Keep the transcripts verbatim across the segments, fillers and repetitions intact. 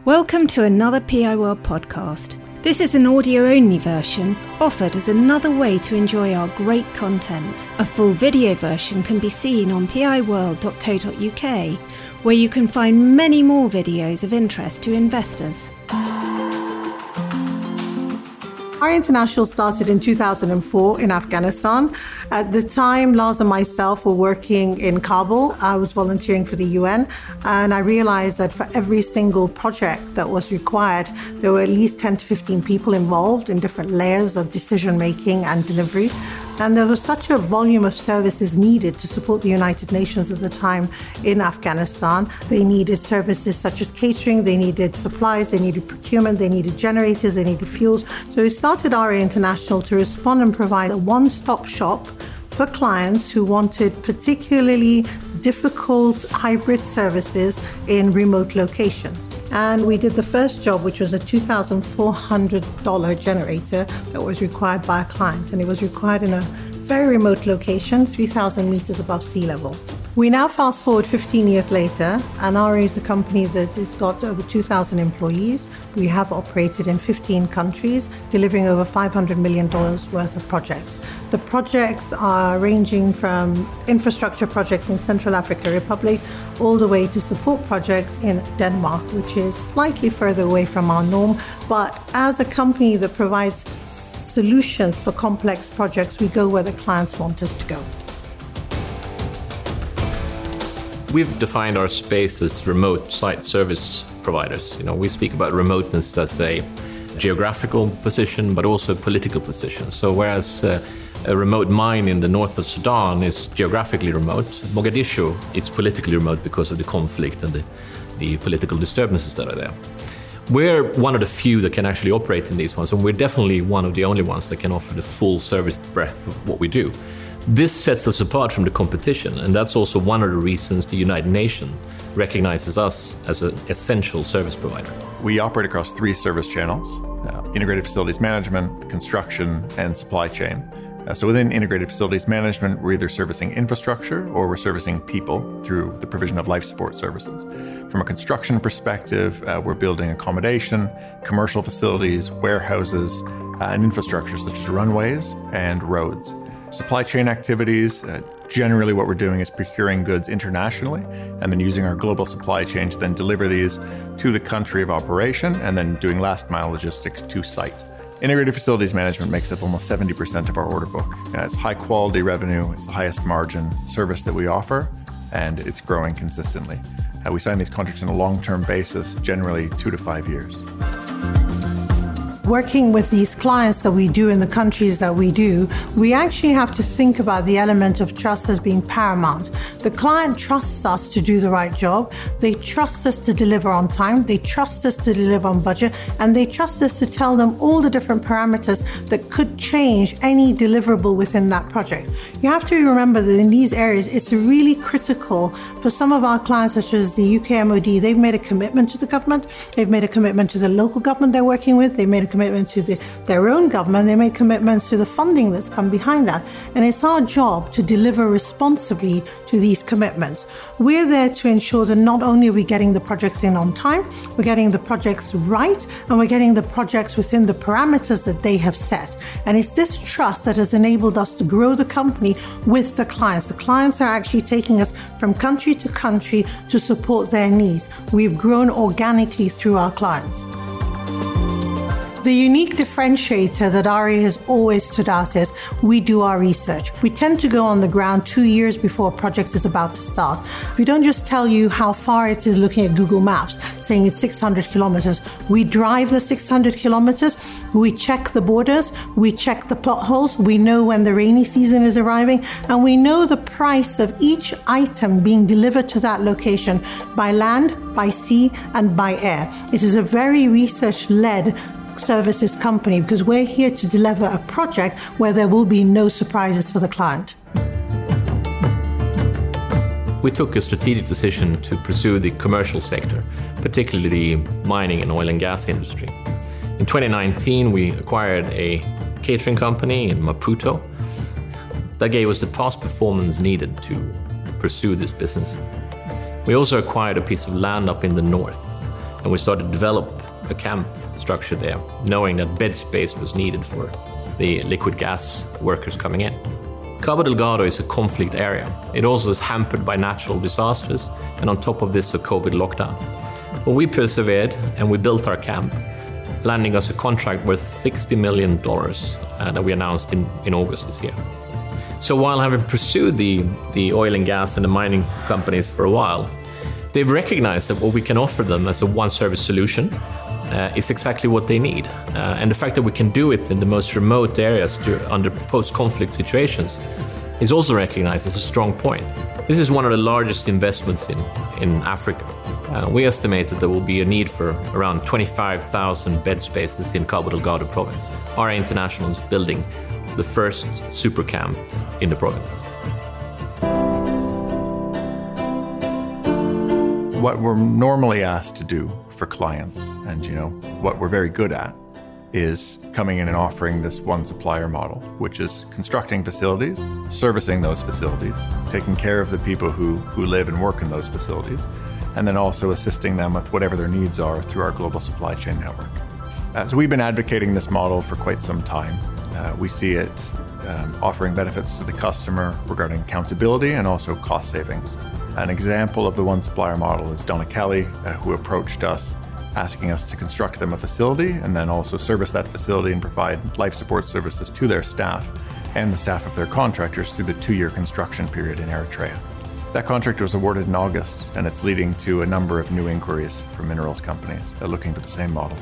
Welcome to another P I World podcast. This is an audio-only version offered as another way to enjoy our great content. A full video version can be seen on p i world dot co dot u k, where you can find many more videos of interest to investors. Our International started in two thousand four in Afghanistan. At the time, Lars and myself were working in Kabul. I was volunteering for the U N, and I realized that for every single project that was required, there were at least ten to fifteen people involved in different layers of decision-making and delivery. And there was such a volume of services needed to support the United Nations at the time in Afghanistan. They needed services such as catering, they needed supplies, they needed procurement, they needed generators, they needed fuels. So we started R A International to respond and provide a one-stop shop for clients who wanted particularly difficult hybrid services in remote locations. And we did the first job, which was a two thousand four hundred dollars generator that was required by a client. And it was required in a very remote location, three thousand meters above sea level. We now fast forward fifteen years later, and R A is a company that has got over two thousand employees. We have operated in fifteen countries, delivering over five hundred million dollars worth of projects. The projects are ranging from infrastructure projects in Central African Republic all the way to support projects in Denmark, which is slightly further away from our norm. But as a company that provides solutions for complex projects, we go where the clients want us to go. We've defined our space as remote site service providers. You know, we speak about remoteness as a geographical position, but also a political position. So whereas uh, a remote mine in the north of Sudan is geographically remote, Mogadishu, it's politically remote because of the conflict and the, the political disturbances that are there. We're one of the few that can actually operate in these ones, and we're definitely one of the only ones that can offer the full service breadth of what we do. This sets us apart from the competition, and that's also one of the reasons the United Nations recognizes us as an essential service provider. We operate across three service channels, uh, integrated facilities management, construction, and supply chain. Uh, so within integrated facilities management, we're either servicing infrastructure or we're servicing people through the provision of life support services. From a construction perspective, uh, we're building accommodation, commercial facilities, warehouses, uh, and infrastructure such as runways and roads. Supply chain activities, uh, generally what we're doing is procuring goods internationally and then using our global supply chain to then deliver these to the country of operation and then doing last mile logistics to site. Integrated facilities management makes up almost seventy percent of our order book. Uh, it's high quality revenue, it's the highest margin service that we offer, and it's growing consistently. Uh, we sign these contracts on a long-term basis, generally two to five years. Working with these clients that we do in the countries that we do, we actually have to think about the element of trust as being paramount. The client trusts us to do the right job. They trust us to deliver on time. They trust us to deliver on budget. And they trust us to tell them all the different parameters that could change any deliverable within that project. You have to remember that in these areas, it's really critical for some of our clients, such as the U K M O D. They've made a commitment to the government. They've made a commitment to the local government they're working with. They've made a commitment to the, their own government. They made commitments to the funding that's come behind that. And it's our job to deliver responsibly to these commitments. We're there to ensure that not only are we getting the projects in on time, we're getting the projects right, and we're getting the projects within the parameters that they have set. And it's this trust that has enabled us to grow the company with the clients. The clients are actually taking us from country to country to support their needs. We've grown organically through our clients. The unique differentiator that R A has always stood out is we do our research. We tend to go on the ground two years before a project is about to start. We don't just tell you how far it is looking at Google Maps, saying it's six hundred kilometers. We drive the six hundred kilometers, we check the borders, we check the potholes, we know when the rainy season is arriving, and we know the price of each item being delivered to that location by land, by sea, and by air. It is a very research-led services company because we're here to deliver a project where there will be no surprises for the client. We took a strategic decision to pursue the commercial sector, particularly the mining and oil and gas industry. In twenty nineteen, we acquired a catering company in Maputo that gave us the past performance needed to pursue this business. We also acquired a piece of land up in the north, And we started to develop a camp structure there, knowing that bed space was needed for the liquid gas workers coming in. Cabo Delgado is a conflict area. It also is hampered by natural disasters, and on top of this, a COVID lockdown. Well, we persevered and we built our camp, landing us a contract worth sixty million dollars uh, that we announced in, in August this year. So while having pursued the, the oil and gas and the mining companies for a while, they've recognized that what we can offer them as a one-service solution uh, is exactly what they need. Uh, and the fact that we can do it in the most remote areas to, under post-conflict situations is also recognized as a strong point. This is one of the largest investments in, in Africa. Uh, we estimate that there will be a need for around twenty-five thousand bed spaces in Cabo Delgado province. R A International is building the first super camp in the province. What we're normally asked to do for clients, and you know what we're very good at, is coming in and offering this one supplier model, which is constructing facilities, servicing those facilities, taking care of the people who, who live and work in those facilities, and then also assisting them with whatever their needs are through our global supply chain network. Uh, so we've been advocating this model for quite some time. Uh, we see it um, offering benefits to the customer regarding accountability and also cost savings. An example of the one supplier model is Donna Kelly, uh, who approached us asking us to construct them a facility and then also service that facility and provide life support services to their staff and the staff of their contractors through the two-year construction period in Eritrea. That contract was awarded in August, and it's leading to a number of new inquiries from minerals companies that are looking for the same model.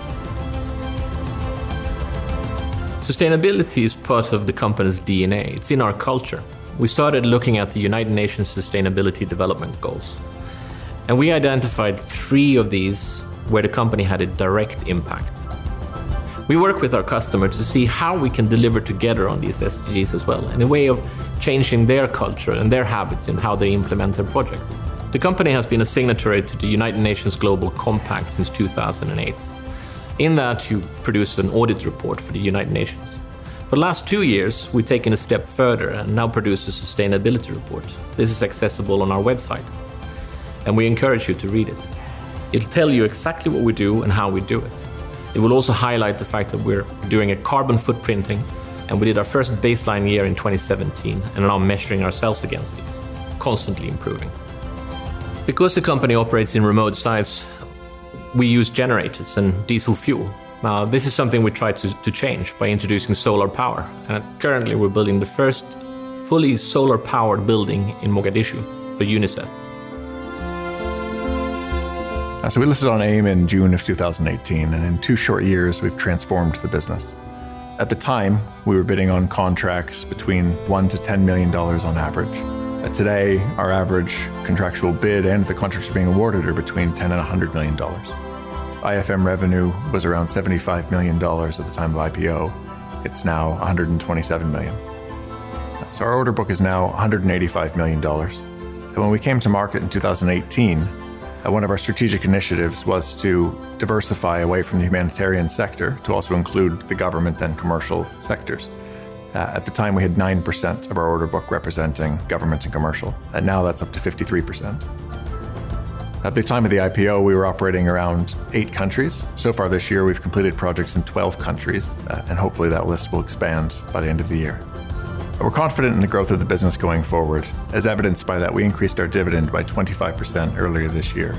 Sustainability is part of the company's D N A. It's in our culture. We started looking at the United Nations Sustainability Development Goals, and we identified three of these where the company had a direct impact. We work with our customers to see how we can deliver together on these S D Gs as well, in a way of changing their culture and their habits in how they implement their projects. The company has been a signatory to the United Nations Global Compact since two thousand eight. In that, you produce an audit report for the United Nations. For the last two years, we've taken a step further and now produce a sustainability report. This is accessible on our website, and we encourage you to read it. It'll tell you exactly what we do and how we do it. It will also highlight the fact that we're doing a carbon footprinting, and we did our first baseline year in twenty seventeen and are now measuring ourselves against these, constantly improving. Because the company operates in remote sites, we use generators and diesel fuel. Now, this is something we try to, to change by introducing solar power, and currently we're building the first fully solar-powered building in Mogadishu for UNICEF. So we listed on AIM in June of two thousand eighteen, and in two short years, we've transformed the business. At the time, we were bidding on contracts between one to ten million dollars on average. Uh, today, our average contractual bid and the contracts being awarded are between ten and one hundred million dollars. I F M revenue was around seventy-five million dollars at the time of I P O. It's now one hundred twenty-seven million dollars. So our order book is now one hundred eighty-five million dollars. And when we came to market in two thousand eighteen, Uh, one of our strategic initiatives was to diversify away from the humanitarian sector to also include the government and commercial sectors. Uh, at the time, we had nine percent of our order book representing government and commercial, and now that's up to fifty-three percent. At the time of the I P O, we were operating around eight countries. So far this year, we've completed projects in twelve countries, uh, and hopefully that list will expand by the end of the year. We're confident in the growth of the business going forward, as evidenced by that we increased our dividend by twenty-five percent earlier this year.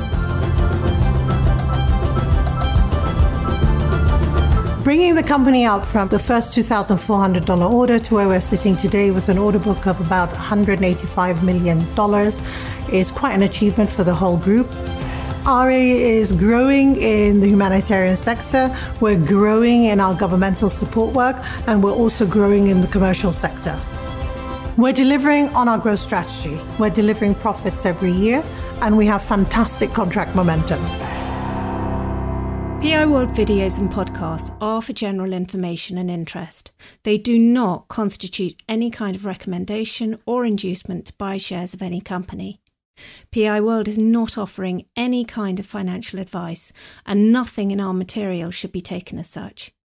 Bringing the company up from the first two thousand four hundred dollars order to where we're sitting today with an order book of about one hundred eighty-five million dollars is quite an achievement for the whole group. R A is growing in the humanitarian sector, we're growing in our governmental support work, and we're also growing in the commercial sector. We're delivering on our growth strategy. We're delivering profits every year, and we have fantastic contract momentum. P I World videos and podcasts are for general information and interest. They do not constitute any kind of recommendation or inducement to buy shares of any company. P I World is not offering any kind of financial advice, and nothing in our material should be taken as such.